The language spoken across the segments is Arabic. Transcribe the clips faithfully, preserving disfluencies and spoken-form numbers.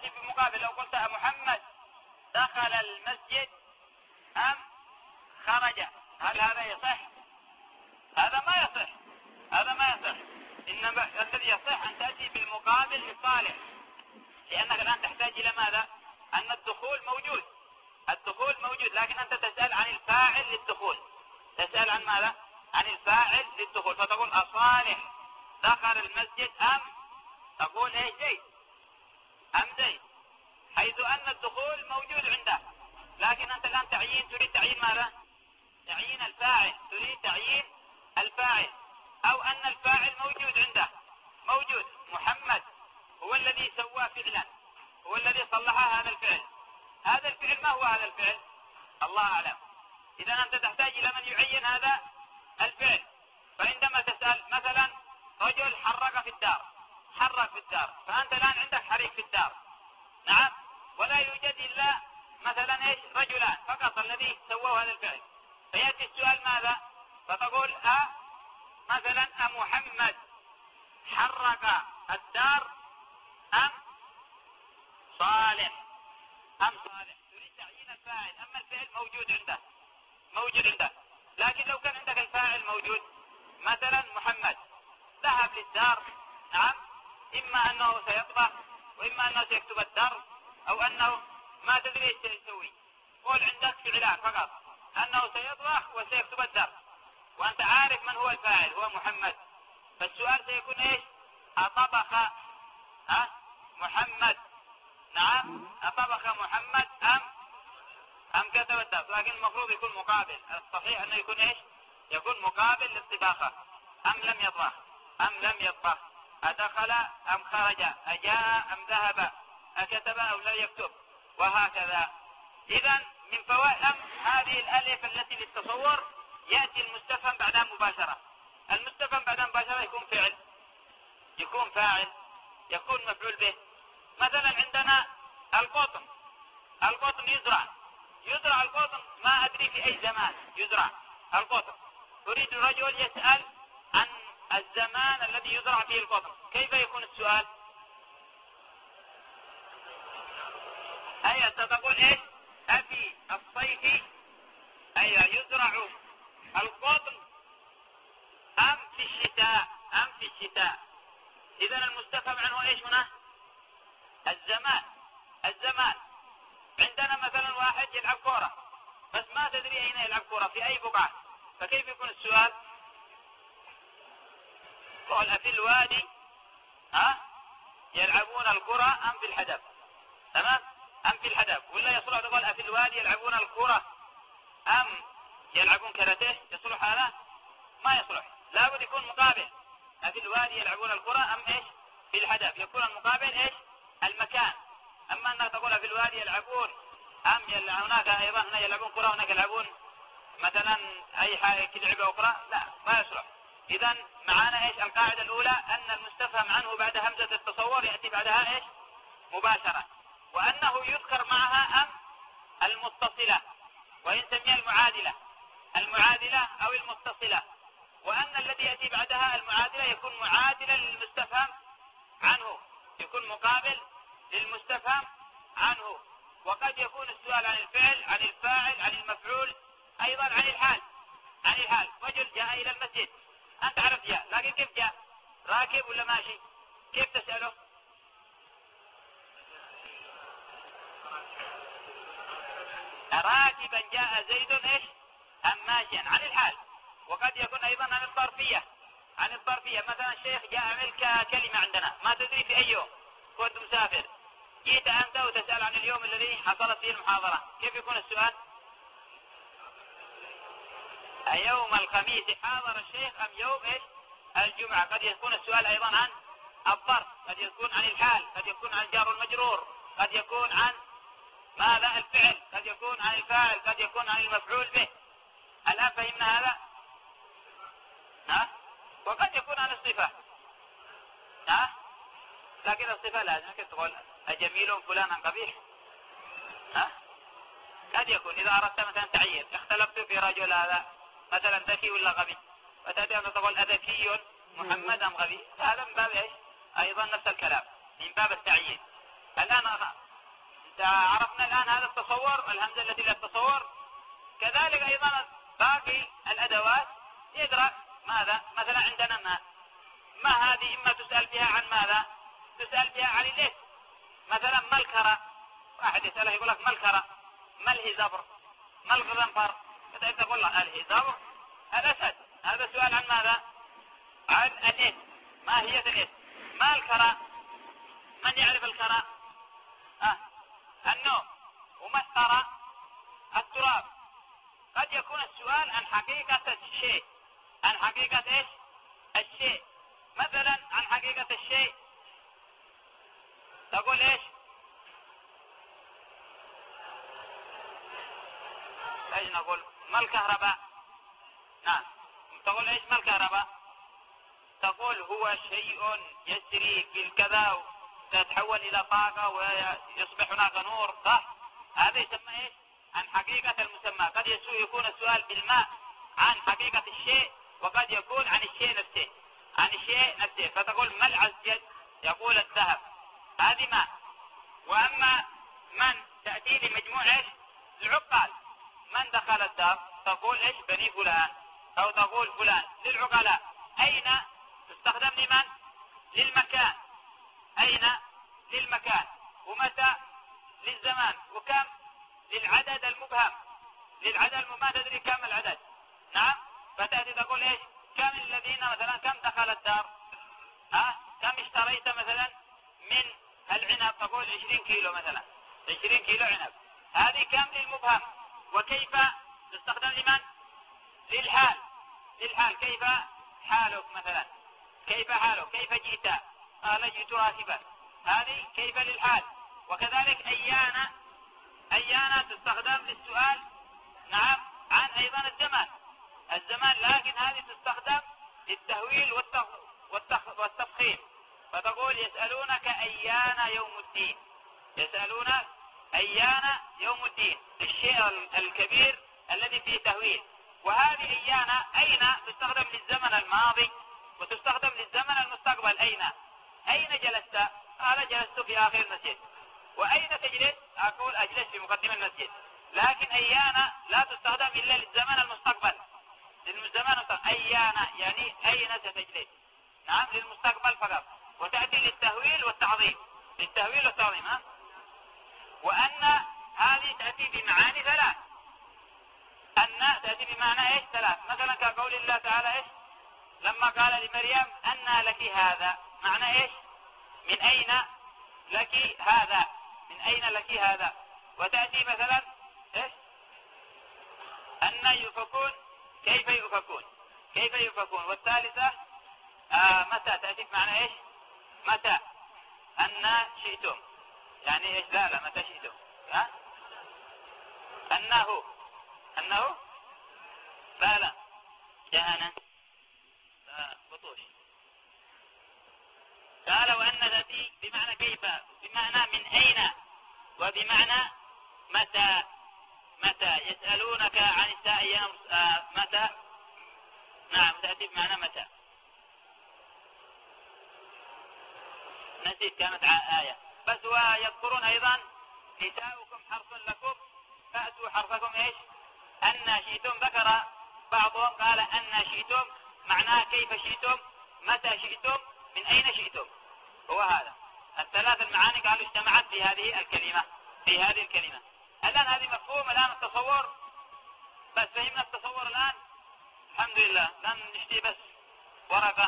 تأتي بمقابل. لو قلت محمد دخل المسجد أم خرج، هل هذا يصح؟ هذا ما يصح، هذا ما يصح. إنما الذي يصح أن تأتي بالمقابل للصالح، لأنك الآن تحتاج إلى ماذا؟ أن الدخول موجود، الدخول موجود، لكن أنت تسأل عن الفاعل للدخول، تسأل عن ماذا؟ عن الفاعل للدخول، فتقول أصالح دخل المسجد أم تقول إيه زيد أم زيد، حيث أن الدخول موجود عنده، لكن أنت الآن تعيين، تريد تعيين ماذا؟ تعيين الفاعل، تريد تعيين الفاعل، أو أن الفاعل موجود عنده، موجود محمد هو الذي سوى فعلا، هو الذي صلح هذا الفعل، هذا الفعل ما هو هذا الفعل؟ الله أعلم. إذا أنت تحتاج إلى من يعين هذا الفعل. فعندما تسأل مثلا رجل حرك في الدار، حرك في الدار، فأنت الآن عندك حريق في الدار، نعم، ولا يوجد إلا مثلا إيش رجلان فقط الذي سووا هذا الفعل، فيأتي السؤال ماذا؟ فتقول أ مثلا أمحمد حرك الدار أم صالح، أم صالح، تريد تعيين الفاعل. أما الفعل موجود عنده، موجود عنده، لكن لو كان عندك الفاعل موجود، مثلا محمد ذهب للدار، نعم، إما أنه سيطبخ وإما أنه سيكتب الدرس أو أنه ما تدري ايش سيسوي، قول عندك فعلان فقط، أنه سيطبخ وسيكتب الدرس، وأنت عارف من هو الفاعل، هو محمد، فالسؤال سيكون ايش؟ أطبخ ها محمد، نعم، أطبخ محمد أم أم كتب الدرس، لكن المفروض يكون مقابل، الصحيح أنه يكون ايش؟ يكون مقابل للطباخة، أم لم يطبخ، أم لم يطبخ، أدخل أم خرج، أجاء أم ذهب، أكتب أو لا يكتب، وهكذا. إذا من فوائد هذه الألف التي للتصور يأتي المستفهم بعدها مباشرة. المستفهم بعدها مباشرة يكون فعل، يكون فاعل، يكون مفعول به. مثلا عندنا القطن، القطن يزرع، يزرع القطن، ما أدري في أي زمان يزرع القطن، أريد رجل يسأل عن الزمان الذي يزرع فيه القطن، كيف يكون السؤال؟ أي ستقول إيش؟ أفي الصيف أي يزرع القطن أم في الشتاء، أم في الشتاء. إذا المستفهم عنه إيش هنا؟ الزمان، الزمان. عندنا مثلا واحد يلعب كورة بس ما تدري أين يلعب كورة، في أي بقعة، فكيف يكون السؤال؟ قال أفي الوادي ها يلعبون الكرة أم في الحدب، تمام، أم في الحدب. ولا يصلح تقول أفي الوادي يلعبون الكرة أم يلعبون كاراتيه، يصلح هذا؟ ما يصلح، لابد يكون مقابل. أفي الوادي يلعبون الكرة أم إيش؟ في الحدب، يكون المقابل إيش؟ المكان. أما أنك تقول أفي الوادي يلعبون أم يلعبون هناك أيضا، هنا يلعبون كرة هناك يلعبون مثلا أي حاجة لعبة أخرى، لا، ما يصلح. إذا معانا إيش؟ القاعدة الأولى أن المستفهم عنه بعد همزة التصور يأتي بعدها إيش؟ مباشرة، وأنه يذكر معها أم المتصلة، وإن سمي المعادلة، المعادلة أو المتصلة، وأن الذي يأتي بعدها المعادلة يكون معادلا للمستفهم عنه، يكون مقابل للمستفهم عنه. وقد يكون السؤال عن الفعل، عن الفاعل، عن المفعول، أيضا عن الحال، عن الحال. رجل جاء إلى المسجد، أنت عرفت جاء، لكن كيف جاء؟ راكب ولا ماشي؟ كيف تسأله؟ راكبا جاء زيد إيش؟ أم ماشيا، عن الحال. وقد يكون أيضا عن الظرفية، عن الظرفية. مثلا الشيخ جاء عمل كلمة عندنا ما تدري في أي يوم، كنت مسافر، جيت أنت وتسأل عن اليوم الذي حصلت فيه المحاضرة، كيف يكون السؤال؟ أيوم الخميس حاضر الشيخ أم يوم إيش؟ الجمعة. قد يكون السؤال أيضا عن الظرف، قد يكون عن الحال، قد يكون عن الجار والمجرور، قد يكون عن ماذا؟ الفعل، قد يكون عن الفاعل، قد يكون عن المفعول به. الآن فهمنا هذا؟ ها؟ وقد يكون عن الصفة، ها؟ لكن الصفة لازم تقول أجميل فلان عن قبيح، ها؟ قد يكون إذا أردت مثلا تعيين، اختلفت في رجل هذا مثلا ذكي ولا غبي، فتأتي أن تقول أذكي محمد أم غبي، هذا من باب إيش؟ أيضا نفس الكلام، من باب التعيين. الآن عرفنا الآن هذا التصور، الهمزة التي للتصور. كذلك أيضا باقي الأدوات يدرك ماذا. مثلا عندنا ما ما هذه إما تسأل بها عن ماذا؟ تسأل بها عن الاسم. مثلا ما الكرى، واحد يسأله يقول لك ما الكرى، ما الهزبر، ما الغضنفر، كذا تقول له الهزبر الأسد. هذا سؤال عن ماذا؟ عن الاسم، ماهية الاسم. ما الكرى، من يعرف الكرى؟ أه النوم. وما الثرى؟ التراب. قد يكون السؤال عن حقيقة الشيء، عن حقيقة ايش؟ الشيء. مثلا عن حقيقة الشيء تقول ايش؟ ايش نقول؟ ما الكهرباء؟ نعم. تقول ايش ما الكهرباء؟ تقول هو شيء يسري في الكذا وتتحول الى طاقة ويصبح هناك نور، صح؟ هذا يسمى ايش؟ عن حقيقة المسمى. قد يكون السؤال بالماء عن حقيقة الشيء، وقد يكون عن الشيء نفسه، عن الشيء نفسه. فتقول ما العزيز؟ يقول الذهب، هذه ماء. واما من تأتي لمجموع ايش؟ العقال. من دخل الدار؟ تقول ايش؟ بني فلان، او تقول فلان. للعقلاء اين تستخدم؟ لمن؟ للمكان. اين؟ للمكان. ومتى؟ للزمان. وكم؟ للعدد المبهم. للعدد المبهم تدري كم العدد؟ نعم. فتأتي تقول ايش؟ كم الذين مثلا كم دخل الدار؟ ها؟ كم اشتريت مثلا من العنب؟ تقول عشرين كيلو مثلا، عشرين كيلو عنب. هذه كم؟ للمبهم. وكيف تستخدم؟ لمن؟ للحال. للحال. كيف حالك مثلا؟ كيف حالك؟ كيف جئت؟ قال جئت راكبا. هذه كيف للحال. وكذلك ايانا، ايانا تستخدم للسؤال، نعم، عن ايضا الزمان. الزمان، لكن هذه تستخدم للتهويل والتخ... والتخ... والتفخيم. فتقول يسألونك ايان يوم الدين، يسألونك ايان يوم الدين، الشيء الكبير الذي فيه تهويل. وهذه ايان اين تستخدم للزمن الماضي وتستخدم للزمن المستقبل. اين؟ اين جلست؟ قال جلست في اخر المسجد. واين تجلس؟ اقول اجلس في مقدم المسجد. لكن ايان لا تستخدم الا للزمن المستقبل، للزمن المستقبل. ايان يعني اين ستجلس، نعم، للمستقبل فقط. وتأتي للتهويل والتعظيم، للتهويل والتعظيم. ها؟ وأن هذه تأتي بمعاني ثلاث. أن تأتي بمعنى ايش؟ ثلاث. مثلا كقول الله تعالى ايش؟ لما قال لمريم أن لك هذا، معنى ايش؟ من أين لك هذا؟ من أين لك هذا؟ وتأتي مثلا ايش؟ أن يؤفكون، كيف يؤفكون؟ كيف يؤفكون؟ والثالثة آه متى، تأتي بمعنى ايش؟ متى؟ أن شئتم، يعني ايش؟ لا لا متى شئتم. ها؟ أنه، أنه لا لا جاءنا بطوش. قال وأن تأتي بمعنى كيف، بمعنى من أين، وبمعنى متى. متى يسألونك عن الساعة آه متى، نعم، تأتي بمعنى متى. نسيت، كانت آية بس. ويذكرون أيضا نساؤكم حرث لكم فأتوا حرثكم ايش؟ أن شئتم. ذكر بعضهم قال أن شئتم معناه كيف شئتم، متى شئتم، من أين شئتم. هو هذا الثلاث المعاني قالوا اجتمعت في هذه الكلمة، في هذه الكلمة. الآن هذه مفهوم الآن التصور. بس فهمنا التصور الآن، الحمد لله. الآن نشتي بس ورقة.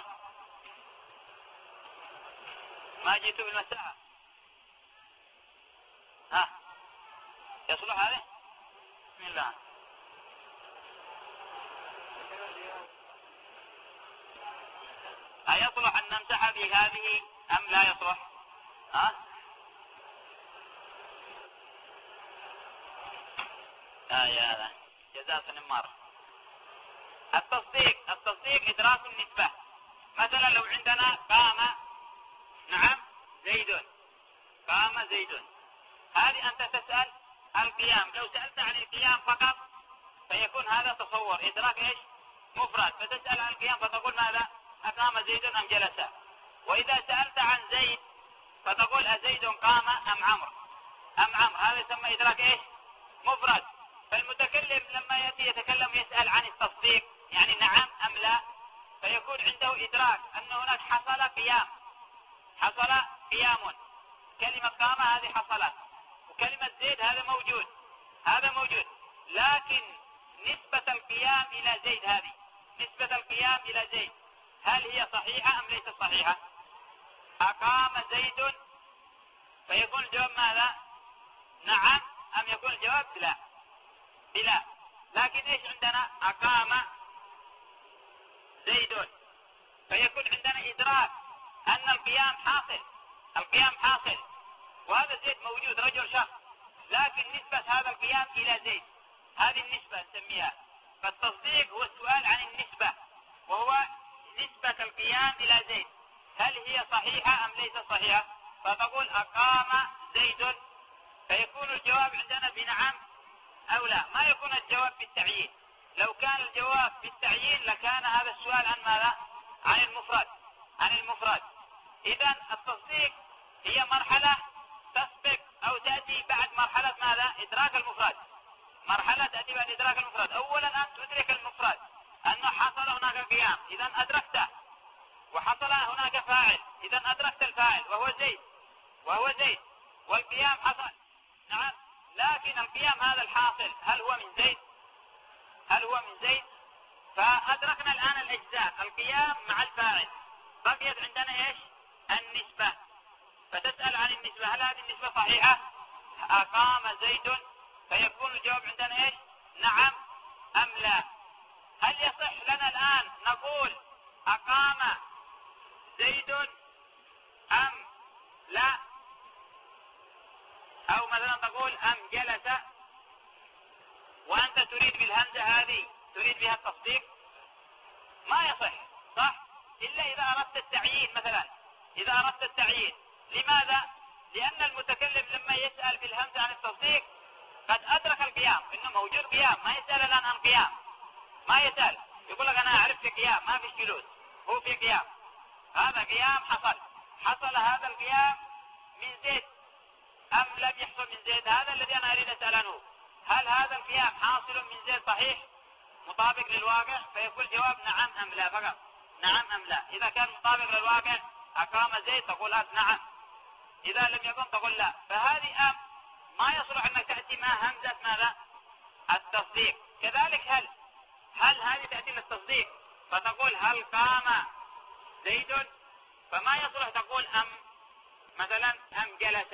ما جئت بالمساء. ها يصلح هذه؟ بسم الله. أيصلح أن نمسح بهذه أم لا يصلح؟ ها؟ لا يا هذا جزاء النمار. التصديق، التصديق إدراك النسبة. مثلا لو عندنا قام، نعم، زيد، قام زيد، هذه أنت تسأل القيام. لو سألت عن القيام فقط فيكون هذا تصور، إدراك إيش؟ مفرد. فتسأل عن القيام فتقول ماذا؟ أقام زيد أم جلس. وإذا سألت عن زيد فتقول أزيد قام أم عمرو أم عمرو، هذا يسمى إدراك إيش؟ مفرد. فالمتكلم لما يأتي يتكلم يسأل عن التصديق يعني نعم أم لا، فيكون عنده إدراك أن هناك حصل قيام، حصل قيام، كلمة قام هذه حصلت، وكلمة زيد هذا موجود، هذا موجود، لكن نسبة القيام إلى زيد هذه، نسبة القيام إلى زيد هل هي صحيحة أم ليست صحيحة؟ أقام زيد، فيكون الجواب ماذا؟ نعم، أم يكون الجواب لا؟ بلا. لكن إيش عندنا؟ أقام زيد، فيكون عندنا إدراك أن القيام حاصل، القيام حاصل، وهذا زيد موجود رجل شخص، لكن نسبة هذا القيام إلى زيد هذه النسبة نسميها. فالتصديق هو السؤال عن النسبة، وهو نسبة القيام إلى زيد هل هي صحيحة أم ليست صحيحة؟ فتقول أقام زيد، فيكون الجواب عندنا بنعم أو لا، ما يكون الجواب بالتعيين. لو كان الجواب بالتعيين لكان هذا السؤال عن ماذا؟ عن المفرد، عن المفرد. إذن التصديق هي مرحلة تسبق أو تأتي بعد مرحلة ماذا؟ إدراك المفرد. مرحلة تأتي بعد إدراك المفرد. أولا أن تدرك المفرد أنه حصل هناك قيام، إذن أدركته، وحصل هناك فاعل، إذن أدركت الفاعل وهو زيد، وهو زيد، والقيام حصل، نعم. لكن القيام هذا الحاصل هل هو من زيد؟ هل هو من زيد؟ فأدركنا الآن الأجزاء، القيام مع الفاعل، بقيت عندنا إيش؟ النسبة. فتسأل عن النسبة، هل هذه النسبة صحيحة؟ أقام زيد، فيكون الجواب عندنا إيش؟ نعم أم لا. هل يصح لنا الآن نقول أقام زيد أم لا؟ أو مثلا تقول أم جلس، وأنت تريد بالهمزة هذه تريد بها التصديق؟ ما يصح، صح؟ إلا إذا أردت التعيين مثلا، إذا أردت التعيين. لماذا؟ لأن المتكلم لما يسأل بالهمزة عن التصديق قد أدرك القيام، إنه موجود قيام، ما يسأل الآن عن قيام، ما يسأل، يقول لك أنا أعرف في قيام، ما في جلوس، هو في قيام، هذا قيام حصل، حصل هذا القيام من زيد أم لم يحصل من زيد؟ هذا الذي أنا أريد أسأل عنه. هل هذا القيام حاصل من زيد صحيح مطابق للواقع؟ فيقول جواب نعم أم لا فقط، نعم أم لا. إذا كان مطابق للواقع أقام زيد تقول أنت نعم، إذا لم يكن تقول لا. فهذه أم ما يصلح أنك تأتي مع همزة ماذا؟ التصديق. كذلك هل، هل هذه تأتي للتصديق فتقول هل قام زيد، فما يصلح تقول أم مثلا أم جلس،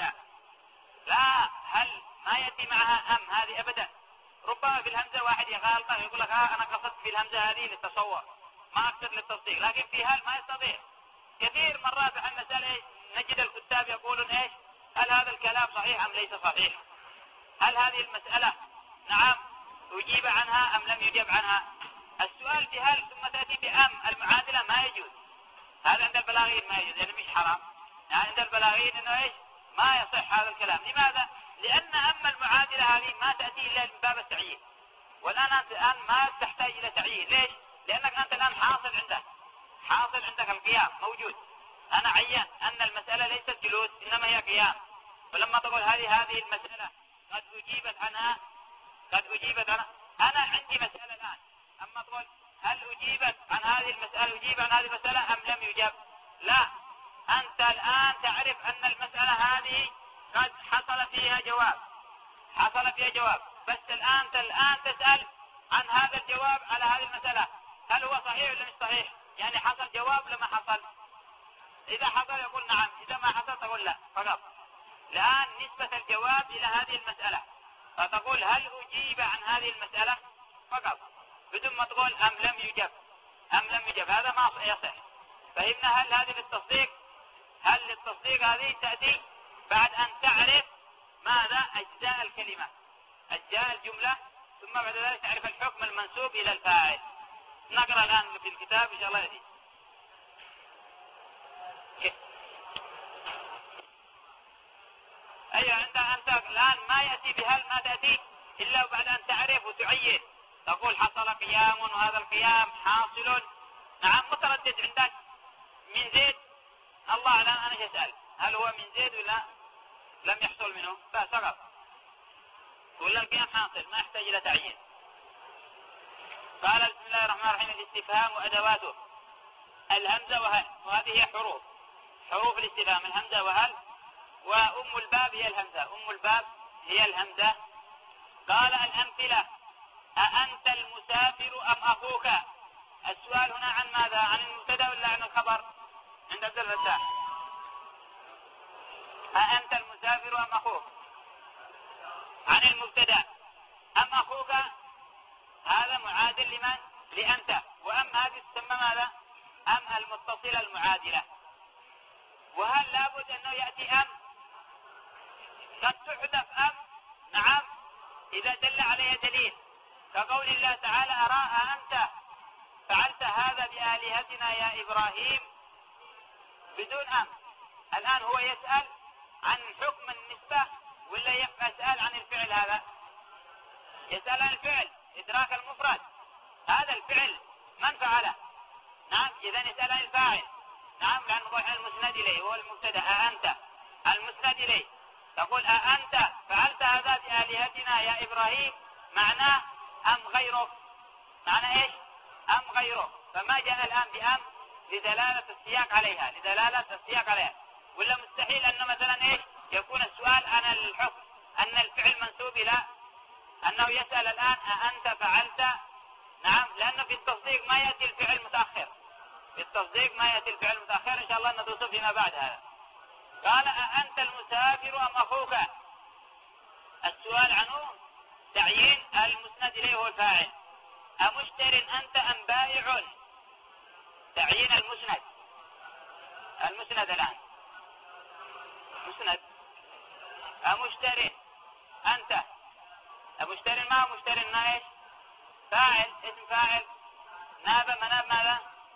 لا، هل ما يأتي معها أم هذه أبدا. ربما في الهمزة واحد يغالطه يقول لك ها أنا قصدت في الهمزة هذه للتصور ما أقصد للتصديق، لكن في هل ما يستطيع. كثير مرات عن مسألة نجد الكتاب يقولون إيش؟ هل هذا الكلام صحيح أم ليس صحيح؟ هل هذه المسألة نعم أجيب عنها أم لم يجب عنها؟ السؤال بهل ثم تأتي بأم المعادلة ما يجوز، هذا عند البلاغيين ما يجوز، يعني مش حرام، يعني عند البلاغيين إنه إيش؟ ما يصح هذا الكلام. لماذا؟ لأن أما المعادلة هذه ما تأتي إلا من باب التعيين، والآن أنت الآن ما تحتاج إلى تعيين. ليش؟ لأنك أنت الآن حاصل عندك، حاصل عندك القيام موجود. أنا عين أن المسألة ليست جلوس إنما هي قيام، ولما تقول هذه هذه المسألة قد أجيبت عنها، قد أجيبت عنها، أنا عندي مسألة الآن، أما تقول هل أجيبت عن هذه المسألة، أجيب عن هذه المسألة أم لم يجب؟ لا، أنت الآن تعرف أن المسألة هذه قد حصل فيها جواب، حصل فيها جواب، بس الآن أنت الآن تسأل عن هذا الجواب على هذه المسألة هل هو صحيح ولا مش صحيح؟ يعني حصل جواب لما حصل، إذا حصل يقول نعم، إذا ما حصل تقول لا فقط. الآن نسبة الجواب إلى هذه المسألة، فتقول هل أجيب عن هذه المسألة فقط بدون ما تقول أم لم يجب، أم لم يجب، هذا ما يصح. فهمنا؟ هل هذه للتصديق؟ هل للتصديق هذه تأتي بعد أن تعرف ماذا؟ أجزاء الكلمة، أجزاء الجملة، ثم بعد ذلك تعرف الحكم المنسوب إلى الفاعل. نقرأ الآن في الكتاب إن شاء الله يدي. أيوة، أنت أنت الآن ما يأتي بهل ما تأتي إلا بعد أن تعرف وتعين، تقول حصل قيام وهذا القيام حاصل، نعم، متردد عندك من زيد، الله أعلم أنا أسأل هل هو من زيد ولا لم يحصل منه؟ فسقط. ولا القيام حاصل ما يحتاج إلى تعيين. قال بسم الله الرحمن الرحيم: الاستفهام وأدواته الهمزة وهل، وهذه هي حروف حروف الاستفهام الهمزة وهل، وأم الباب هي الهمزة أم الباب هي الهمزة. قال: الأمثلة: أأنت المسافر أم أخوك؟ السؤال هنا عن ماذا؟ عن المبتدأ ولا عن الخبر؟ عند عبد الفتاح. أأنت المسافر أم أخوك؟ عن المبتدأ. أم أخوك هذا معادل لمن؟ لأنت. وأم هذه تسمى ماذا؟ أم المتصلة المعادلة. وهل لابد أنه يأتي أم؟ قد تحذف أم، نعم، إذا دل عليها دليل، كقول الله تعالى: أرى أنت فعلت هذا بآلهتنا يا إبراهيم، بدون أم. الآن هو يسأل عن حكم النسبة ولا يسأل عن الفعل؟ هذا يسأل عن الفعل، إدراك المفرد. هذا الفعل من فعله؟ نعم، إذا يسأل عن الفاعل. نعم، لأنه ضوح المسند إليه هو المبتدأ. أأنت المسند إليه، تقول أأنت فعلت هذا بآلهتنا يا إبراهيم، معناه أم غيره؟ معنى إيش؟ أم غيره. فما جاء الآن بأم لدلالة السياق عليها، لدلالة السياق عليها. ولا مستحيل أنه مثلا إيش يكون السؤال عن الحكم، أن الفعل منسوب إلى أنه يسأل الآن أأنت فعلت. نعم، لأنه في التصديق ما يأتي الفعل متأخر، في التصديق ما يأتي الفعل متأخر، إن شاء الله ندرسه فيما بعد هذا. قال: أأنت المسافر أم أخوك؟ السؤال عنه تعيين المسند إليه هو الفاعل. أمشتر أنت أم بائع؟ تعيين المسند. المسند الآن مسند. أمشتر أنت، أمشتر ما مشتر ما إيش؟ فاعل، اسم فاعل. ناب مناب ماذا؟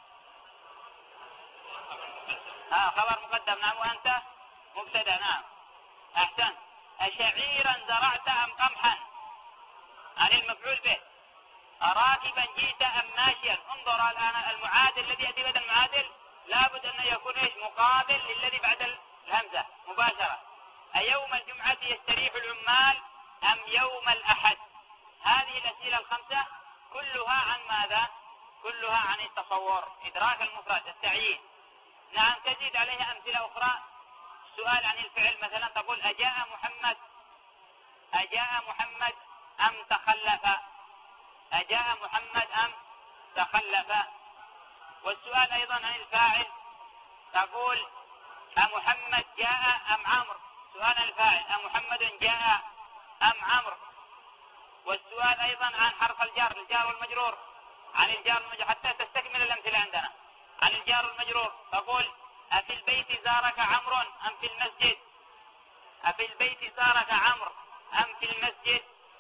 ها، خبر مقدم. نعم، وأنت مبتدأ. نعم، أحسن. أشعيرا زرعت أم قمحا؟ عن المفعول به. أراكبا جئت أم ماشيا؟ انظر الآن المعادل الذي يأتي بعد المعادل لابد أن يكون إيش؟ مقابل للذي بعد الهمزة مباشرة. أيوم الجمعة يستريح العمال أم يوم الأحد؟ هذه الأسئلة الخمسة كلها عن ماذا؟ كلها عن التصور، إدراك المفرد، التعيين. نعم، تزيد عليها أمثلة أخرى. سؤال عن الفعل مثلا تقول: أجاء محمد، أجاء محمد أم تخلف؟ أجاء محمد أم تخلف. والسؤال أيضا عن الفاعل تقول: أمحمد جاء أم عمرو؟ سؤال عن الفاعل: أمحمد جاء أم عمرو؟ والسؤال أيضا عن حرف الجار، الجار والمجرور، عن الجار والمجرور، حتى تستكمل الأمثلة عندنا. عن الجار والمجرور تقول: أفي البيت زارك عمرو أم في المسجد؟ أفي البيت زارك عمرو أم في المسجد؟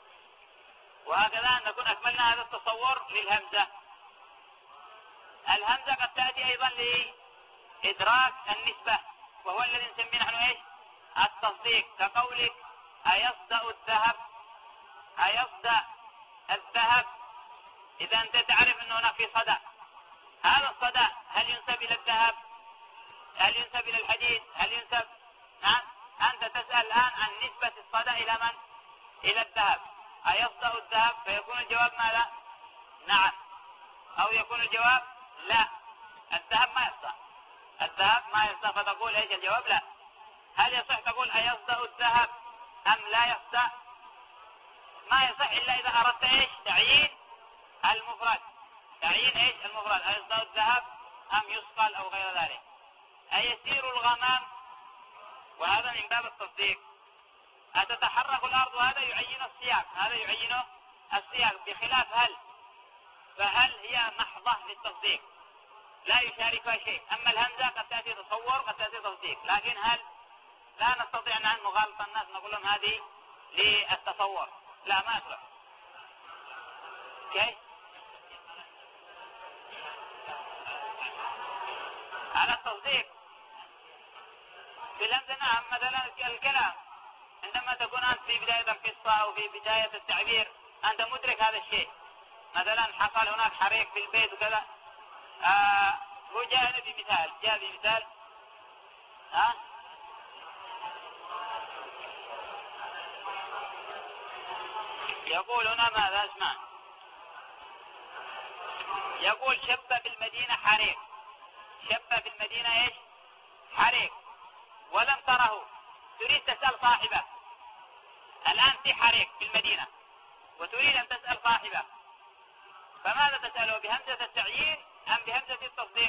وهكذا نكون أكملنا هذا التصور للهمزة. الهمزة قد تأتي أيضا لإدراك النسبة، وهو الذي نسميه نحن إيش؟ التصديق، كقولك: أيصدأ الذهب، أيصدأ الذهب. إذا أنت تعرف أن هناك في صدأ، هذا الصدأ هل ينسب إلى الذهب؟ هل ينسب إلى الحديد؟ هل ينسب؟ نعم، أنت تسأل الآن عن نسبة الصدأ إلى من؟ إلى الذهب. أيصدأ الذهب؟ فيكون الجواب ماذا؟ نعم. أو يكون الجواب لا، الذهب ما يصدأ، الذهب ما يصدأ، فتقول إيش الجواب؟ لا. هل يصح تقول أيصدأ الذهب أم لا يصدأ؟ ما يصح إلا إذا أردت إيش؟ تعيين المفرد، تعيين إيش؟ المفرد. أيصدأ الذهب أم يصقل أو غير ذلك. أيسير الغمام؟ وهذا من باب التصديق. أتتحرك الأرض؟ وهذا يعين السياق، هذا يعين السياق، بخلاف هل، فهل هي محضة للتصديق لا يشاركها شيء. أما الهمزة قد تأتي تصور قد تأتي تصديق، لكن هل لا نستطيع أن نغالط الناس نقول لهم هذه للتصور، لا، ما أسرع. كيف؟ على التصديق بالهمزة. نعم، مثلا الكلام عندما تكون أنت في بداية القصة أو في بداية التعبير أنت مدرك هذا الشيء، مثلا حصل هناك حريق في البيت وكذا، آه هو جاء بمثال، جاء بمثال ها يقول هنا ماذا اسمع؟ يقول شب في المدينة حريق. شب في المدينة ايش؟ حريق ولم تره، تريد تسأل صاحبه. الآن في حريق في المدينة وتريد أن تسأل صاحبه، فماذا تسأله؟ بهمزة التعيين أم بهمزة التصديق؟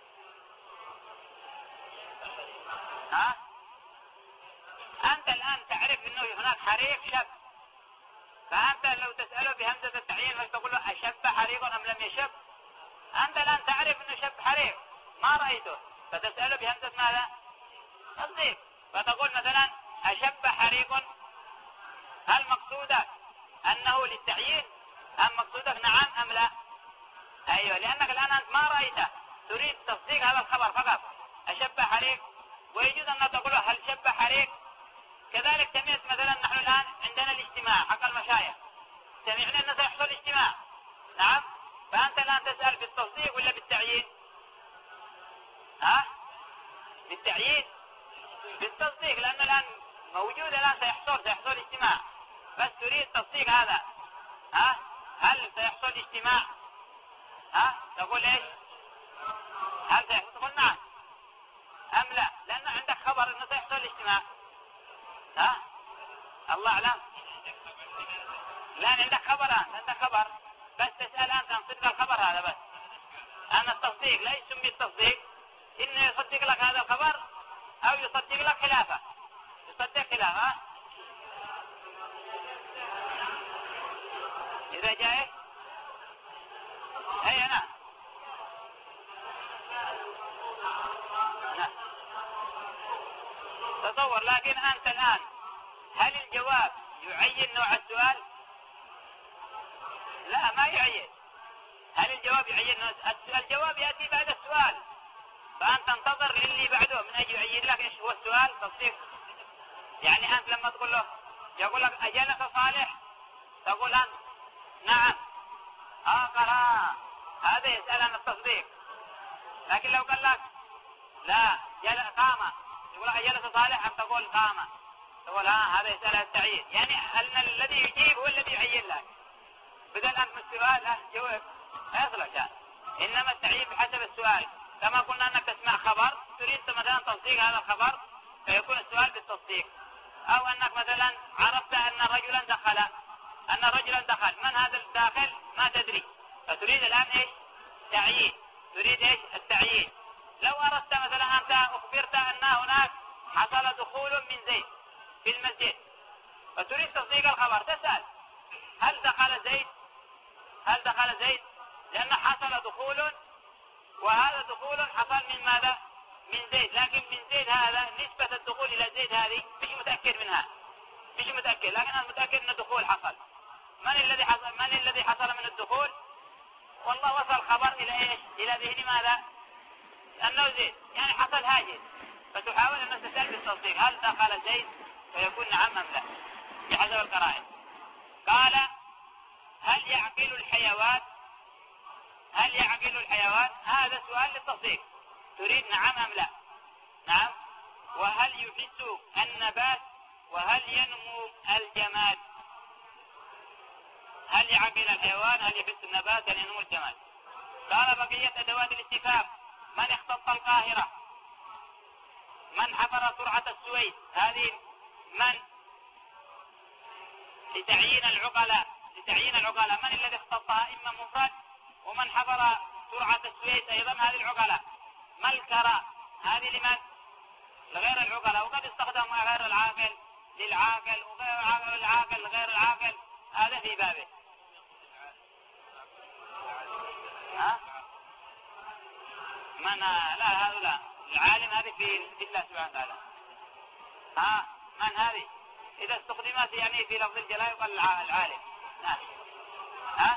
ها؟ أنت الآن تعرف أنه هناك حريق شب، فأنت لو تسأله بهمزة التعيين مش تقول له أشب حريق أم لم يشب؟ أنت الآن تعرف أنه شب حريق ما رأيته، فتسأله بهمزة ماذا؟ تصديق. فتقول مثلا أشب حريق، هل مقصودك أنه للتعيين أم مقصودك نعم أم لا؟ أيوة، لأنك الآن أنت ما رأيته، تريد تصديق هذا الخبر فقط. أشب حريق، ويجوز أن تقول هل شب حريق. كذلك سمعت مثلا نحن الآن عندنا الاجتماع حق المشايخ، سمعنا أنه سيحصل اجتماع، نعم، فأنت الآن تسأل بالتصديق ولا بالتعيين؟ ها؟ بالتعيين، بالتصديق، لأنه الآن موجود، الآن سيحصل سيحصل اجتماع، بس تريد تصديق هذا. ها؟ هل سيحصل اجتماع؟ ها؟ تقول ايش؟ هل سيحصل؟ تقول نعم أم لا، لأن عندك خبر أنه سيحصل اجتماع. ها؟ الله أعلم. الآن عندك خبر، أنت عندك خبر، بس تسأل أنت عن صدق الخبر هذا بس. أما التصديق لا يسمى التصديق إنه يصدق لك هذا الخبر أو يصدق لك خلافه، يصدق خلافه. إذا جاء أي نعم نعم تصور. لكن أنت الآن هل الجواب يعين نوع السؤال؟ لا، ما يعين. هل الجواب يعين نوع السؤال؟ الجواب يأتي بعد السؤال، فأنت تنتظر للي بعده من أجل يعين لك إيش هو السؤال. تصديق يعني أنت لما تقول له يقول لك أجلس صالح، تقول أنت نعم، آه قرأ، هذا يسأل عن التصديق. لكن لو قال لك لا جل قام، يقول لك أجلس صالح، أنت تقول قام، تقول ها، هذا يسأل عن التعيين، يعني أن الذي يجيب هو الذي يعين لك، بدل أنت من السؤال ها جواب ما يصلح كان. إنما التعيين بحسب السؤال، كما قلنا أنك تسمع خبر تريد مثلا تصديق هذا الخبر، فيكون السؤال بالتصديق. أو أنك مثلا عرفت أن رجلا دخل، أن رجلا دخل، من هذا الداخل ما تدري، فتريد الآن إيش؟ تعيين، تريد إيش؟ التعيين. لو أردت مثلا أنت أخبرت أن هناك حصل دخول من زيد في المسجد، فتريد تصديق الخبر، تسأل هل دخل زيد؟ هل دخل زيد؟ لأن حصل دخول، وهذا دخول حصل من ماذا؟ من زيد، لكن من زيد هذا نسبة الدخول إلى زيد هذه مش متأكد منها، مش متأكد، لكن أنا متأكد أن الدخول حصل. من الذي حصل؟ من الذي حصل من الدخول؟ والله وصل خبر إلى إيش؟ إلى ذهن ماذا؟ أنه زيد، يعني حصل هاجس، فتحاول أن تسأل بالتصديق هل دخل زيد، فيكون نعم أم لا بحسب القرائن. قال هل يعقل الحيوان؟ هل يعقل الحيوان؟ هذا سؤال للتصديق، تريد نعم أم لا؟ نعم. وهل يحس النبات؟ وهل ينمو الجماد؟ هل يعقل الحيوان؟ هل يحس النبات؟ هل ينمو الجماد؟ قال بقية أدوات الاستفهام: من اختط القاهرة؟ من حفر سرعة السويس؟ هذه من لتعيين العقلاء، لتعيين العقلاء، من الذي اختطها؟ إما مفرد، ومن حفر سرعة السويس أيضا هذه العقلاء. ما الكرى؟ هذه لمن؟ لغير العقلاء، وقد استخدم غير العاقل للعاقل، وغير العاقل لغير العاقل، هذا في بابه. ها؟ من لا هؤلاء العالم هذه في الله سبحانه وتعالى. ها؟ من هذه؟ إذا استخدمت يعني في لفظ الجلال يقال العالم. نعم. ها؟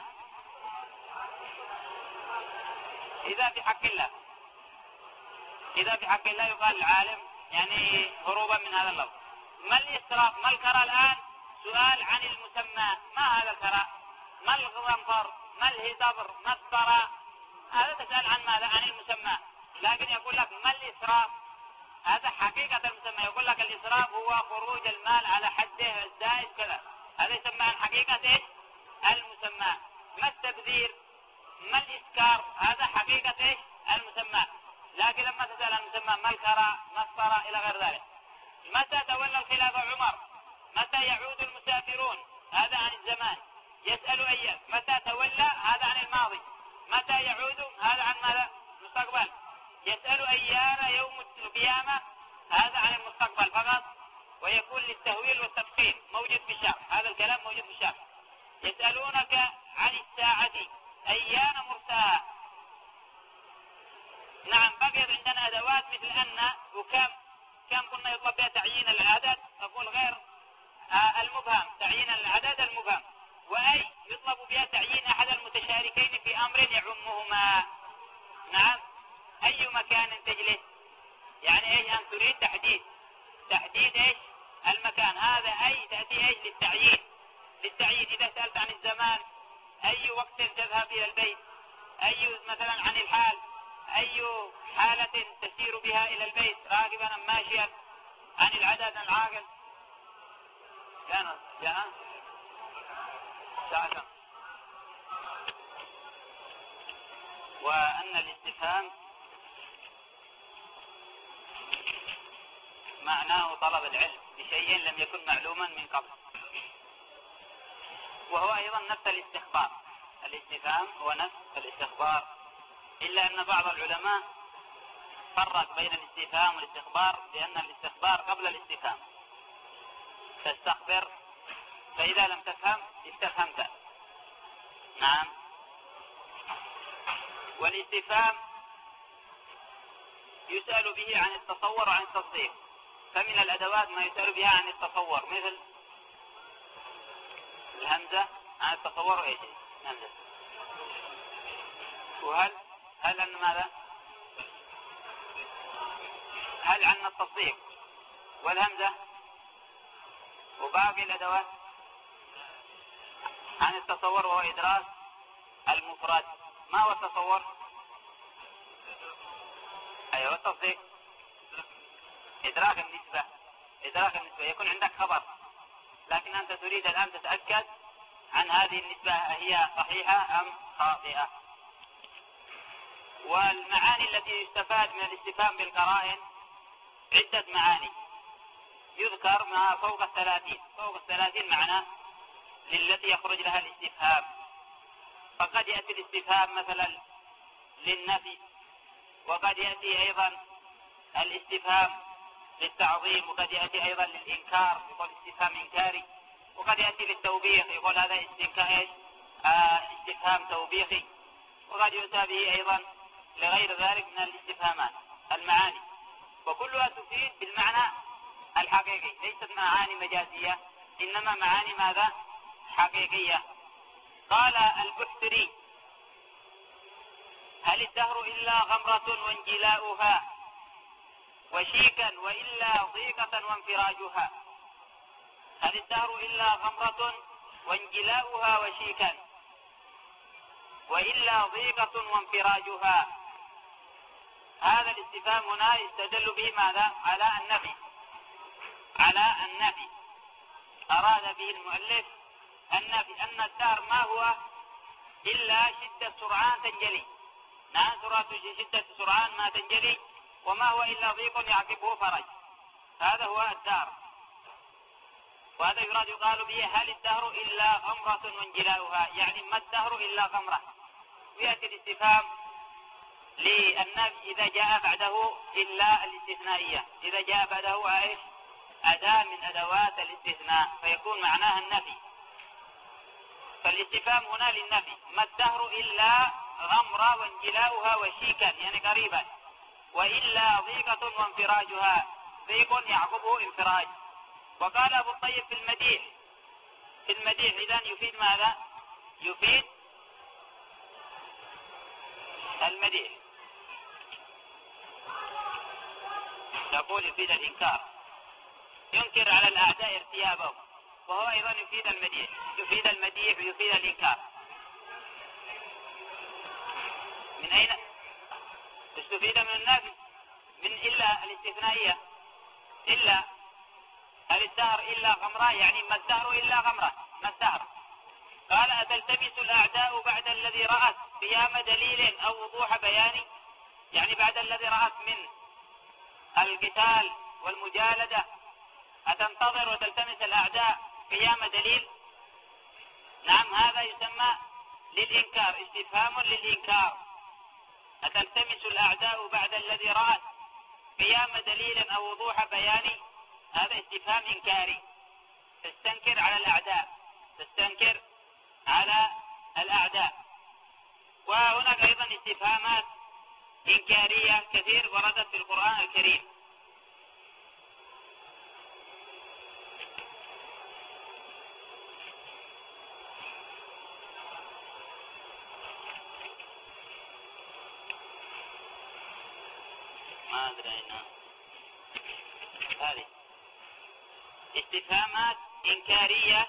إذا في حق الله، إذا في حق الله يقال العالم، يعني هروبا من هذا اللفظ. ما الإسراف؟ ما الكرى الآن؟ سؤال عن المسمى، ما هذا الكرى؟ ما الغنفر؟ ما الهدبر؟ ما الثرى؟ هذا تسأل عن ماذا؟ عن المسمى. لكن يقول لك ما الإسراف؟ هذا حقيقة المسمى. يقول لك الإسراف هو خروج المال على حده الزائد كذا، هذا يسمى عن حقيقة إيش؟ المسمى. ما التبذير ما الإسكار هذا حقيقة إيش؟ المسمى. لكن لما تسأل المسمى ما الكرى ما الصرى إلى غير ذلك. متى تولى الخلافة عمر؟ متى يعود المسافرون؟ هذا عن الزمان. يسأل أيام. متى تولى؟ هذا عن الماضي. متى يعود؟ هذا عن ماذا؟ المستقبل. يسأل أيام يوم القيامة؟ هذا عن المستقبل فقط، ويكون للتهويل والتفخيم موجود في الشرع. هذا الكلام موجود في الشرع. يسألونك عن الساعة أيان مرساها. نعم بقيت عندنا أدوات مثل أن وكم كم قلنا يطلب بها تعيين العدد، أقول غير آه المبهم، تعيين العدد المبهم. وأي يطلب بها تعيين أحد المتشاركين في أمر يعمهما. نعم أي مكان تجلس، يعني إيش أن تريد تحديد تحديد إيش المكان. هذا أي تأتي إيش للتعيين للتعيين. إذا سألت عن الزمان أي وقت تذهب إلى البيت، أي مثلا عن الحال أي حالة تسير بها إلى البيت راكبا أم ماشيا، عن العدد العاقل. كان كان ساعة. وأن الاستفهام معناه طلب العلم بشيء لم يكن معلوما من قبل، وهو أيضا نفس الاستخبار. الاستفهام هو نفس الاستخبار، إلا أن بعض العلماء فرق بين الاستفهام والاستخبار، لأن الاستخبار قبل الاستفهام. تستخبر فإذا لم تفهم استفهمت. نعم. والاستفهام يسأل به عن التصور وعن التصديق. فمن الأدوات ما يسأل بها عن التصور مثل الهمزة عن التصور وإيش الهمزة. وهل هل عن ماذا؟ هل عن التصديق والهمزة وباقي الأدوات عن التصور وهو إدراك المفرد. ما هو التصور؟ أيوة التصديق إدراك النسبة. إدراك النسبة يكون عندك خبر لكن أنت تريد الآن تتأكد عن هذه النسبة هي صحيحة أم خاطئة. والمعاني التي يستفاد من الاستفهام بالقرائن عدة معاني، يذكر ما فوق الثلاثين فوق الثلاثين معنى للتي يخرج لها الاستفهام. فقد يأتي الاستفهام مثلا للنفي، وقد يأتي أيضا الاستفهام للتعظيم، وقد يأتي أيضا للإنكار يقول استفهام إنكاري، وقد يأتي للتوبيخ يقول هذا استنكار آه استفهام توبيخي، وقد يؤتى به أيضا لغير ذلك من الاستفهامات المعاني، وكلها تفيد بالمعنى الحقيقي، ليست معاني مجازية إنما معاني ماذا؟ حقيقية. قال البحتري: هل الدهر إلا غمرة وانجلاؤها وشيكا وإلا ضيقة وانفراجها. هل الدهر إلا غمرة وانجلاؤها وشيكا وإلا ضيقة وانفراجها. هذا الاستفهام هنا يستدل به ماذا؟ على النفي على النفي أراد به المؤلف النفي أن الدهر ما هو إلا شدة سرعان تنجلي. نعم سرعة شدة سرعان ما تنجلي، وما هو إلا ضيق يعقبه فرج. هذا هو الدهر، وهذا يراد يقال به هل الدهر إلا غمرة وانجلاؤها، يعني ما الدهر إلا غمرة. ويأتي الاستفهام للنفي إذا جاء بعده إلا الاستثنائية، إذا جاء بعده ايش؟ أداة من أدوات الاستثناء فيكون معناها النفي. فالاستفهام هنا للنفي، ما الدهر إلا غمرة وانجلاؤها وشيكا يعني قريبا، وإلا ضيقة وانفراجها، ضيق يعقبه انفراج. وقال أبو الطيب في المديح في المديح إذن يفيد ماذا؟ يفيد المديح، يقول يفيد الإنكار، ينكر على الأعداء ارتيابهم، وهو أيضا يفيد المديح يفيد المديح ويفيد الإنكار. من أين استفيد من النفي؟ من إلا الاستثنائية، إلا هل الدهر إلا غمرة؟ يعني ما الدهر إلا غمرة، ما الدهر. قال أتلتبس الأعداء بعد الذي رأت قيام دليل أو وضوح بيان، يعني بعد الذي رأت من القتال والمجالدة أتنتظر وتلتمس الأعداء قيام دليل؟ نعم، هذا يسمى للإنكار، استفهام للإنكار. أتلتمس الأعداء بعد الذي رأت قيام دليل أو وضوح بيان، هذا استفهام إنكاري، تستنكر على الأعداء، تستنكر على الأعداء. وهناك أيضا استفهامات إنكارية كثير وردت في القرآن الكريم. ما أدري أين هذه استفهامات إنكارية،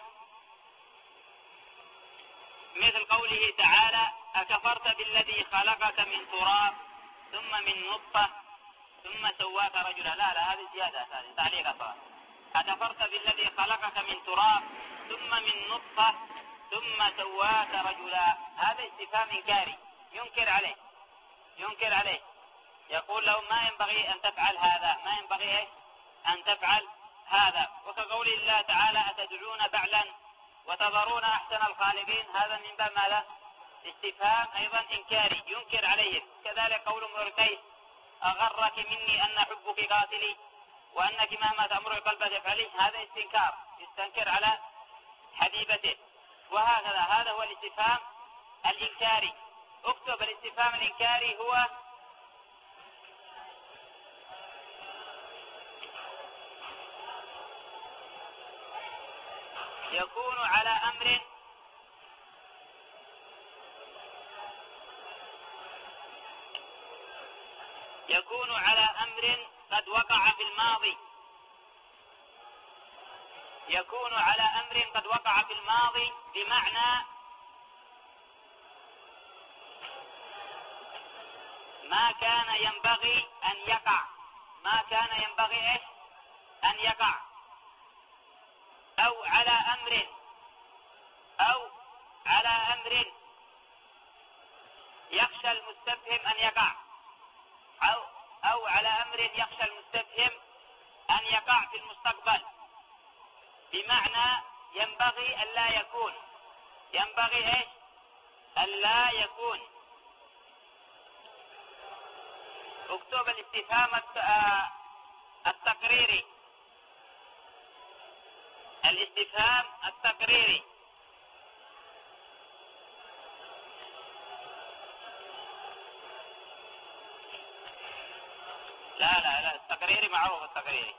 مثل قوله تعالى أكفرت بالذي خلقك من تراب ثم من نطفة ثم سواك رجلا. لا لا، هذه زيادة، هذه تعليق أصلا. أكفرت بالذي خلقك من تراب ثم من نطفة ثم سواك رجلا، هذا استفهام إنكاري، ينكر عليه، ينكر عليه، يقول له ما ينبغي أن تفعل هذا، ما ينبغي إيش أن تفعل هذا. وكقول الله تعالى أتدعون بعلا وتذرون أحسن الخالقين، هذا من باب ماذا؟ استفهام أيضا إنكاري، ينكر عليهم. كذلك قول امرؤ القيس أغرك مني أن حبك قاتلي وأنك مهما تأمر قلبك يفعلي، هذا استنكار، يستنكر على حبيبته. وهكذا، هذا هو الاستفهام الإنكاري. اكتب الاستفهام الإنكاري هو يكون على أمر يكون على أمر قد وقع في الماضي، يكون على أمر قد وقع في الماضي، بمعنى ما كان ينبغي أن يقع، ما كان ينبغي إيش أن يقع، أو على أمر أو على أمر يخشى المستفهم أن يقع، أو أو على أمر يخشى المستفهم أن يقع في المستقبل، بمعنى ينبغي أن لا يكون، ينبغي إيش أن لا يكون. اكتب الاستفهام التقريري، الاستفهام التقريري. لا لا لا، التقريري معروف، التقريري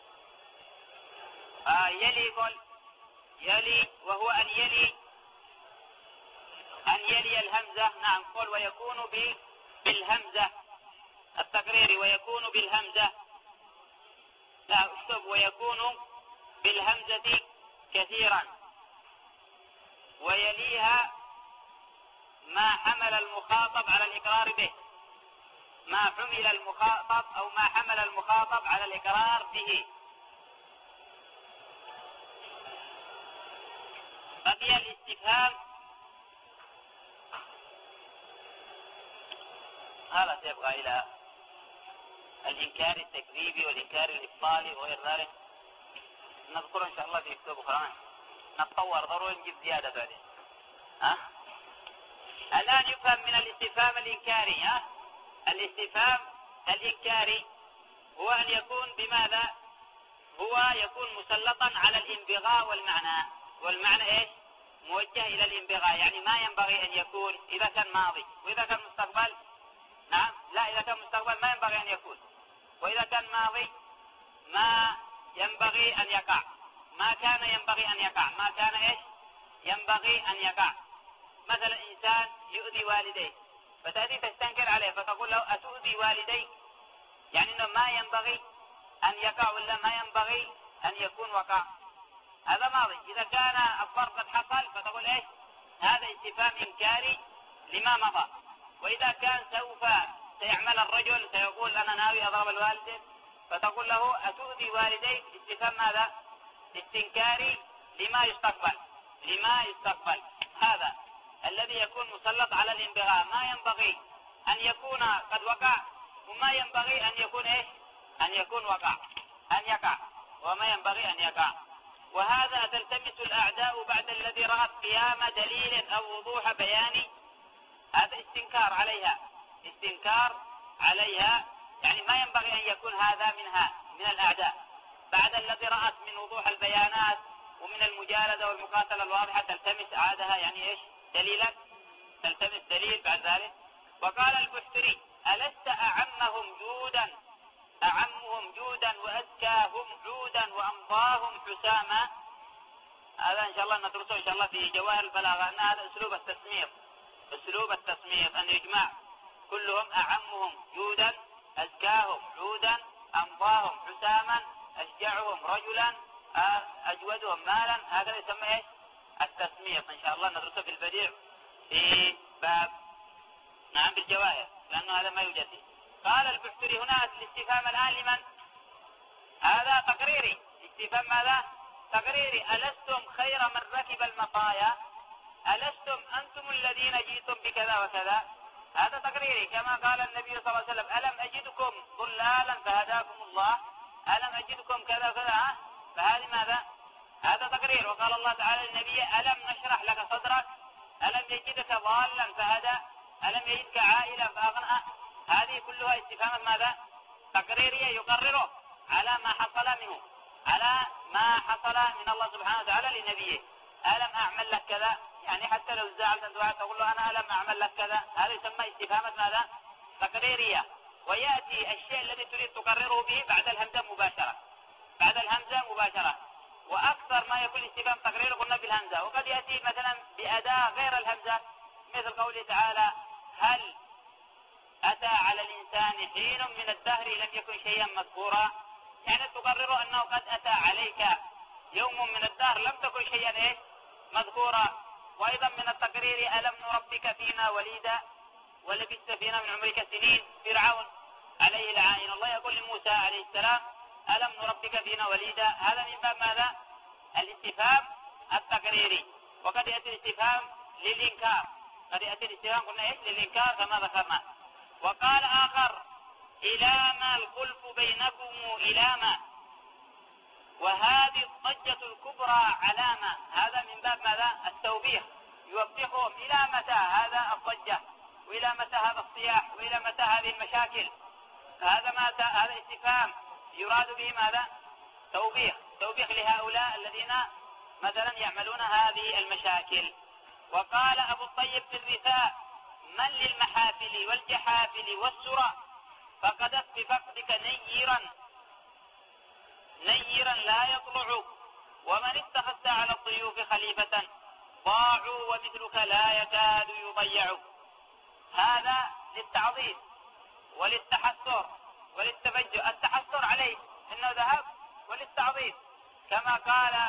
آه يلي، قل يلي، وهو أن يلي أن يلي الهمزة. نعم، قل ويكون بالهمزة، التقريري ويكون بالهمزة. لا، اكتب ويكون بالهمزة كثيرا، ويليها ما حمل المخاطب على الإقرار به، ما حمل المخاطب أو ما حمل المخاطب على الإقرار به. بقي الاستفهام، هذا سيبقى إلى الإنكار التكذيبي والإنكار الإبطالي وغير ذلك، نذكر إن شاء الله في كتب أخرى، نتطور ضروري نجيب زيادة بعدين. ها؟ الآن يفهم من الاستفهام الإنكاري، ها؟ الاستفهام الإنكاري هو أن يكون بماذا؟ هو يكون مسلطا على الانبغاء والمعنى، والمعنى إيش؟ موجه إلى الانبغاء، يعني ما ينبغي أن يكون إذا كان ماضي، وإذا كان مستقبل نعم لا، إذا كان مستقبل ما ينبغي أن يكون، وإذا كان ماضي ما ينبغي أن يقع، ما كان ينبغي أن يقع، ما كان إيش ينبغي أن يقع. مثلا إنسان يؤذي والديه، فتأتي تستنكر عليه فتقول له أتؤذي والديك، يعني أنه ما ينبغي أن يقع ولا ما ينبغي أن يكون وقع، هذا ماضي. إذا كان الضرب قد حصل فتقول إيش هذا استفهام إنكاري لما مضى. وإذا كان سوف سيعمل الرجل، سيقول أنا ناوي أضرب الوالدين، فتقول له أتؤذي والديك، استفهام ماذا؟ استنكاري لما يستقبل لما يستقبل هذا الذي يكون مسلط على الانبغاء ما ينبغي أن يكون قد وقع وما ينبغي أن يكون إيش أن يكون وقع أن يقع وما ينبغي أن يقع. وهذا تلتمس الأعداء بعد الذي رأت قيام دليل أو وضوح بيان. هذا استنكار عليها استنكار عليها يعني ما ينبغي أن يكون هذا منها من الأعداء بعد الذي رأت من وضوح البيانات ومن المجالدة والمقاتلة الواضحة تلتمس عادها يعني إيش دليلا تلتمس دليل بعد ذلك. وقال البحتري ألست أعمهم جودا أعمهم جودا وأزكاهم عودا وأمضاهم حساما. هذا إن شاء الله ندرسه إن شاء الله في جواهر البلاغة أن هذا أسلوب التسمير أسلوب التسمير أن يجمع كلهم أعمهم جودا أزكاهم عودا أمضاهم حساما أشجعهم رجلا أجودهم مالا. هذا يسمى إيش التسمير إن شاء الله ندرسه في البديع في باب نعم بالجواهر لأنه هذا ما يوجد فيه. قال البحتري هنا الاستفهام الآن لمن؟ هذا تقريري استفهام ماذا؟ تقريري ألستم خير من ركب المطايا ألستم أنتم الذين جئتم بكذا وكذا. هذا تقريري كما قال النبي صلى الله عليه وسلم ألم أجدكم ضلالا فهداكم الله ألم أجدكم كذا وكذا. فهذه ماذا؟ هذا تقرير. وقال الله تعالى للنبي ألم نشرح لك صدرك ألم يجدك ضالا فهدى ألم يجدك عائلا فأغنى. هذه كلها استفهام ماذا؟ تقريرية يقرره على ما حصل منه على ما حصل من الله سبحانه وتعالى لنبيه. ألم أعمل لك كذا يعني حتى لو زعلت أنت تقول له أنا ألم أعمل لك كذا. هذا يسمى استفهام ماذا؟ تقريرية. ويأتي الشيء الذي تريد تقرره به بعد الهمزة مباشرة بعد الهمزة مباشرة. وأكثر ما يكون استفهام تقرير قلنا بالهمزة. وقد يأتي مثلا بأداة غير الهمزة مثل قوله تعالى هل أتى على الإنسان حين من الدهر لم يكن شيئا مذكورا. يعني تقرر أنه قد أتى عليك يوم من الدهر لم تكن شيئا إيه مذكورا. وأيضا من التقرير ألم نربك فينا وليدا ولبثت فينا من عمرك سنين. فرعون عليه لعائن الله يقول لموسى عليه السلام ألم نربك فينا وليدا. هذا من باب ماذا؟ الاستفهام التقريري. وقد يأتي الاستفهام للإنكار قد يأتي الاستفهام قلنا إيش للإنكار كما ذكرنا. وقال آخر إلى ما الخلف بينكم إلى ما وهذه الضجة الكبرى علامة. هذا من باب ماذا؟ التوبيخ يوبخهم إلى متى هذا الضجة وإلى متى هذا الصياح وإلى متى هذه المشاكل. هذا متى هذا استفهام يراد به ماذا؟ توبيخ توبيخ لهؤلاء الذين مثلا يعملون هذه المشاكل. وقال أبو الطيب في الرثاء من للمحافل والجحافل والسرى فقدت بفقدك نيرا نيرا لا يطلع ومن اتخذت على الضيوف خليفة ضاعوا ومثلك لا يكاد يضيع. هذا للتعظيم وللتحسر وللتفجر. التحسر عليه انه ذهب وللتعظيم كما قال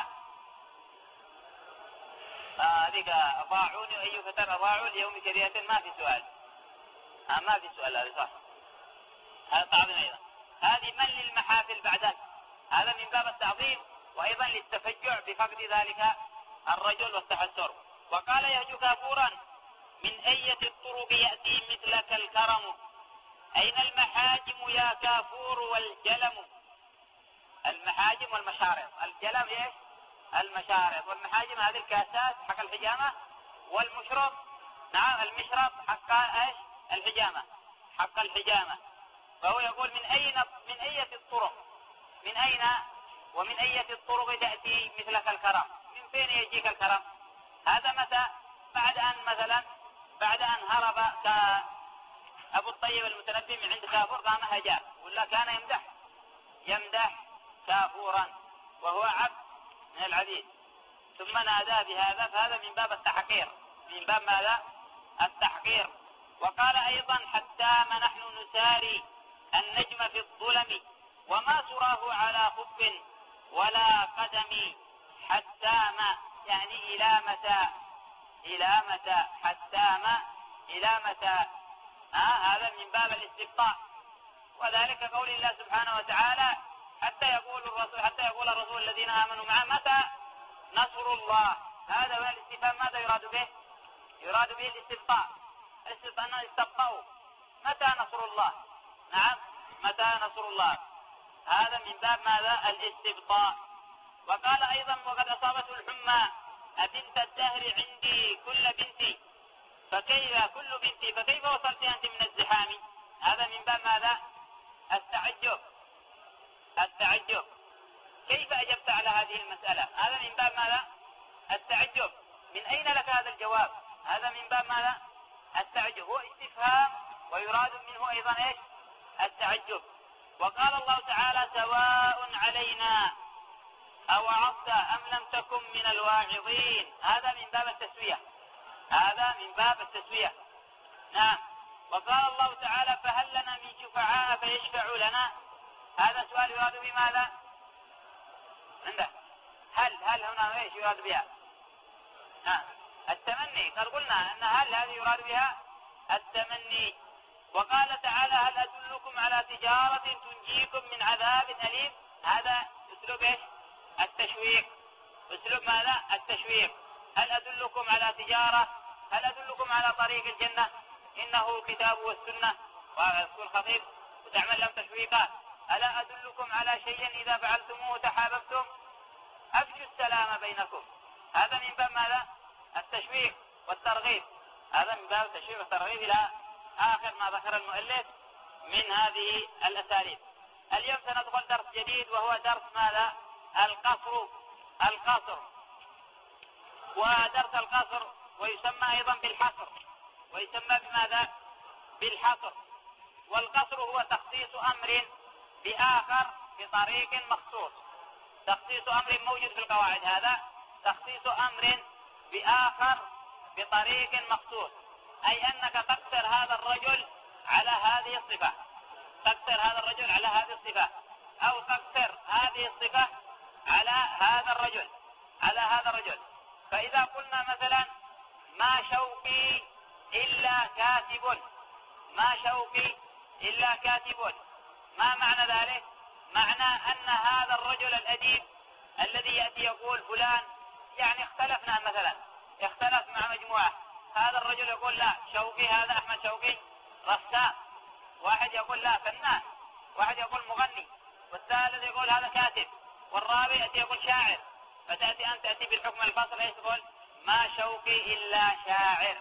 هذيك آه أضاعوني أي فتى أضاعوا ليوم كرية ما في سؤال آه ما في سؤال. هذا صح هذا تعظيم أيضا. هذه من للمحافل بعدك هذا من باب التعظيم وأيضا للتفجع بفقد ذلك الرجل والتحسر. وقال يهج كافورا من أية الطرق يأتي مثلك الكرم أين المحاجم يا كافور والجلم. المحاجم والمشارب. الجلم إيش؟ المشارب. والمحاجم هذه الكاسات حق الحجامة والمشرب نعم المشرب حق إيش؟ الحجامة حق الحجامة. فهو يقول من أين من أية الطرق من أين ومن أية الطرق تأتي مثلك الكرم. من فين يجيك الكرم؟ هذا متى؟ بعد أن مثلا بعد أن هرب أبو الطيب المتنبي من عند كافور قام هجاه ولا كان يمدح يمدح كافورا وهو عبد من العبيد ثم نادى بهذا. فهذا من باب التحقير من باب ماذا؟ التحقير. وقال أيضا حتى ما نحن نساري النجم في الظلم وما تراه على خف ولا قدم. حتى ما يعني إلى متى إلى متى حتى ما إلى متى. آه هذا من باب الاستبطاء. وذلك قول الله سبحانه وتعالى حتى يقول الرسول حتى يقول الرسول الذين آمنوا معه متى نصر الله. هذا هو الاستفهام. ماذا يراد به؟ يراد به الاستبقاء. الاستبقاء أنه استبقوا متى نصر الله. نعم متى نصر الله. هذا من باب ماذا؟ الاستبقاء. وقال أيضا وقد أصابته الحمى أبنت الدهر عندي كل بنتي فكيف كل بنتي فكيف وصلت أنت من الزحام. هذا من باب ماذا؟ التعجب. التعجب كيف أجبت على هذه المسألة. هذا من باب ماذا؟ التعجب. من أين لك هذا الجواب. هذا من باب ماذا؟ التعجب. هو استفهام ويراد منه أيضا إيش؟ التعجب. وقال الله تعالى سواء علينا أوعظت أم لم تكن من الواعظين. هذا من باب التسوية. هذا من باب التسوية. نعم. وقال الله تعالى فهل لنا من شفعاء فيشفعوا لنا. هذا سؤال يراد بماذا؟ عنده هل هل هنا ايش يراد بها؟ نعم التمني. قد قلنا أن هل هذه يراد بها التمني. وقال تعالى هل أدلكم على تجارة تنجيكم من عذاب أليم. هذا أسلوب ايش؟ التشويق. أسلوب ماذا؟ التشويق. هل أدلكم على تجارة هل أدلكم على طريق الجنة إنه الكتاب والسنة. ويقول الخطيب وتعمل لهم تشويقا. ألا أدلكم على شيء إذا فعلتموه تحاببتم أفشوا السلام بينكم. هذا من باب ماذا؟ التشويق والترغيب. هذا من باب التشويق والترغيب إلى آخر ما ذكر المؤلف من هذه الأساليب. اليوم سندخل درس جديد وهو درس ماذا؟ القصر. القصر ودرس القصر ويسمى أيضا بالحصر ويسمى بماذا؟ بالحصر. والقصر هو تخصيص أمر بآخر بطريق مخصوص. تخصيص أمر موجود في القواعد. هذا تخصيص أمر بآخر بطريق مخصوص. أي أنك تقصر هذا الرجل على هذه الصفة. تقصر هذا الرجل على هذه الصفة أو تقصر هذه الصفة على هذا الرجل على هذا الرجل. فإذا قلنا مثلا ما شوقي إلا كاتب. ما شوقي إلا كاتب. ما معنى ذلك؟ معنى أن هذا الرجل الأديب الذي يأتي يقول فلان يعني اختلفنا مثلا اختلف مع مجموعة. هذا الرجل يقول لا شوقي هذا أحمد شوقي رسام. واحد يقول لا فنان. واحد يقول مغني. والثالث يقول هذا كاتب. والرابع يأتي يقول شاعر. فتأتي أن تأتي بالحكم الفصل ايش تقول؟ ما شوقي إلا شاعر.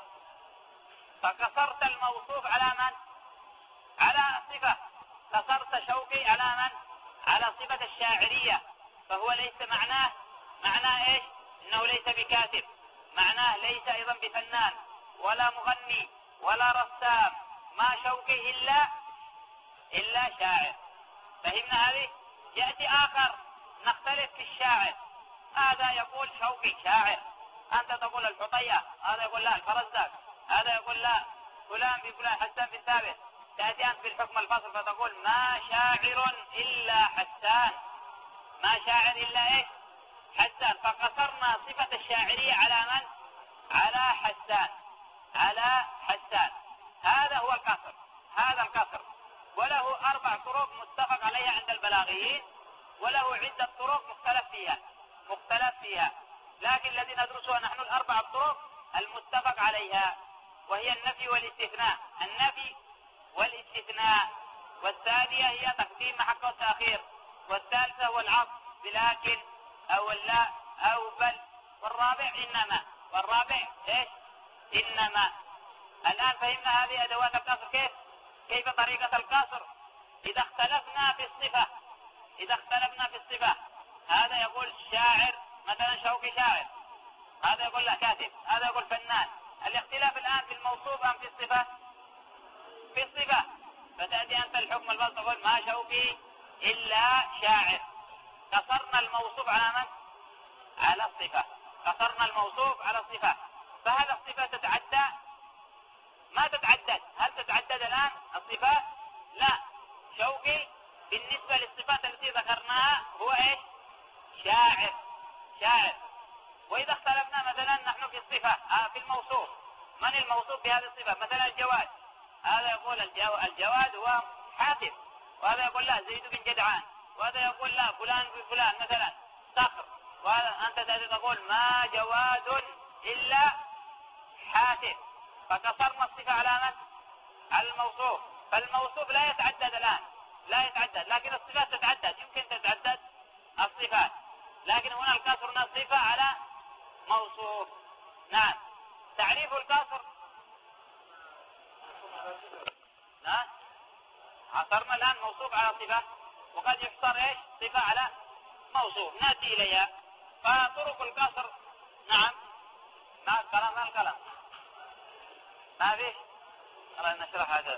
فقصرت الموصوف على من؟ على الصفة. قصرت شوقي على من؟ على صفة الشاعرية. فهو ليس معناه معناه ايش؟ انه ليس بكاتب. معناه ليس ايضا بفنان ولا مغني ولا رسام. ما شوقي إلا إلا شاعر. فهمنا هذه؟ يأتي آخر نختلف في الشاعر. هذا يقول شوقي شاعر. أنت تقول الحطية. هذا يقول لا الفرزدق. هذا يقول لا فلان بفلان حسان في الثابت. تأتي أنت بالحكم الفصل فتقول ما شاعر إلا حسان. ما شاعر إلا إيش؟ حسان. فقصرنا صفة الشاعرية على من؟ على حسان. على حسان. هذا هو القصر. هذا القصر وله أربع طرق متفق عليها عند البلاغيين وله عدة طرق مختلف فيها مختلف فيها لكن الذي ندرسها نحن الأربع الطرق المتفق عليها وهي النفي والاستثناء. النفي والاستثناء. والثانية هي تقديم محق التأخير. والثالثة هو العطف بلكن أو لا أو بل. والرابع إنما. والرابع إيش؟ إنما. الآن فهمنا هذه أدوات القصر كيف؟ كيف طريقة القصر؟ إذا اختلفنا في الصفة إذا اختلفنا في الصفة هذا يقول شاعر مثلا شوقي شاعر. هذا يقول لا كاتب. هذا يقول فنان. الاختلاف الآن في الموصوف أم في الصفة؟ في الصفة. فتأتي أنت الحكم البسط تقول ما شوقي إلا شاعر. قصرنا الموصوف على من؟ على الصفة. قصرنا الموصوف على الصفة. فهل الصفة تتعدى؟ ما تتعدد. هل تتعدد الآن الصفات؟ لا. شوقي بالنسبة للصفات التي ذكرناها هو ايش؟ شاعر. شاعر. وإذا اختلفنا مثلا نحن في الصفة آه في الموصوف. من الموصوف بهذه الصفة؟ مثلا الجواد. هذا يقول الجو... الجواد هو حافظ. وهذا يقول لا زيد بن جدعان. وهذا يقول لا فلان بفلان مثلا صخر، وأنت تأتي تقول ما جواد إلا حاتم، فكسرنا الصفة على من؟ على الموصوف. فالموصوف لا يتعدد الآن، لا يتعدد، لكن الصفات تتعدد، يمكن تتعدد الصفات، لكن هنا الكسر هنا صفة على موصوف. نعم. تعريف الكسر نعم. عصرنا الآن موصوف على صفة، وقد يحصر ايش؟ صفة على موصوف، نأتي إليها. فطرق الكسر نعم. ما الكلام ما الكلام ما فيه. خلينا نشرح هذا.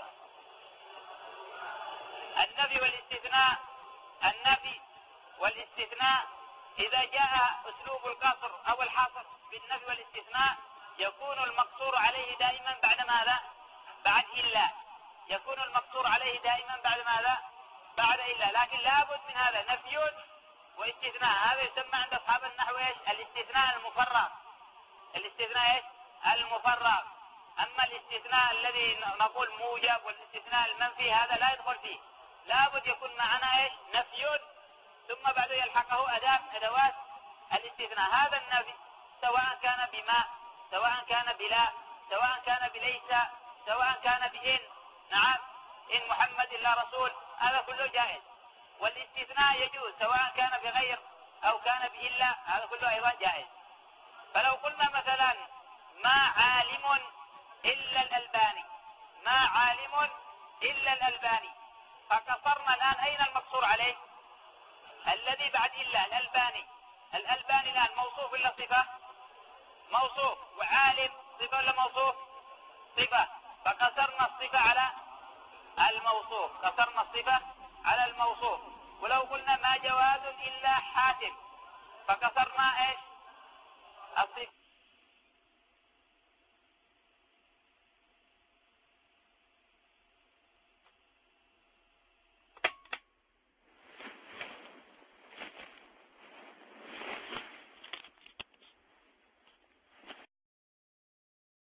النفي والاستثناء. النفي والاستثناء إذا جاء أسلوب القصر أو الحصر بالنفي والاستثناء يكون المقصور عليه دائما بعد ماذا؟ بعد إلا. يكون المقصور عليه دائما بعد ماذا؟ بعد إلا. لكن لابد من هذا نفي واستثناء. هذا يسمى عند أصحاب النحو ايش؟ الاستثناء المفرغ. الاستثناء ايش؟ المفرغ. أما الاستثناء الذي نقول موجب والاستثناء المنفي هذا لا يدخل فيه، لابد يكون معنا ايش؟ نفي ثم بعد يلحقه أداة أدوات الاستثناء. هذا النفي سواء كان بما، سواء كان بلا، سواء كان بليس، سواء كان بإن. نعم. إن محمد إلا رسول، هذا كله جائز. والاستثناء يجوز سواء كان بغير أو كان بإلا، هذا كله أيضا جائز. فلو قلنا مثلا ما عالم إلا الألباني، ما عالم إلا الألباني، فقصرنا الآن أين المقصور عليه؟ الذي بعد إلا الألباني. الألباني الآن موصوف ولا صفة؟ موصوف. وعالم صفة ولا موصوف؟ صفة. فقصرنا الصفة على الموصوف، قصرنا الصفة على الموصوف. ولو قلنا ما جواد إلا حاتم، فقصرنا ايش؟ الصفة